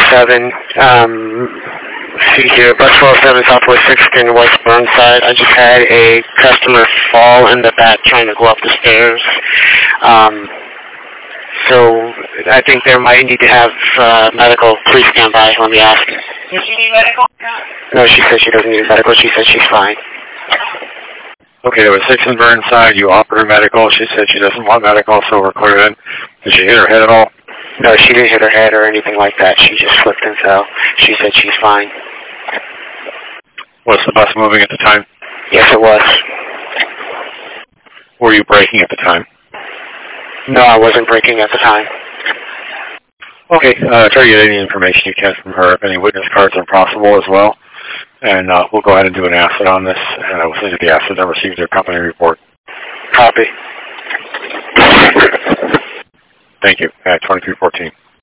407. See here, bus 407 Southwest 6th and West Burnside. I just had a customer fall in the back trying to go up the stairs. So I think they might need to have medical. Please stand by. Let me ask. Does she need medical? No, she said she doesn't need medical. She said she's fine. Okay, there was 6 in Burnside. You offered her medical. She said she doesn't want medical, so we're clear in. Did she hit her head at all? No, she didn't hit her head or anything like that. She just slipped and fell. She said she's fine. Was the bus moving at the time? Yes, it was. Were you braking at the time? No, I wasn't braking at the time. Okay, try to get any information you can from her. If any witness cards are possible as well. And we'll go ahead and do an asset on this. And I will send you the asset and receive their company report. Copy. Thank you. 2314.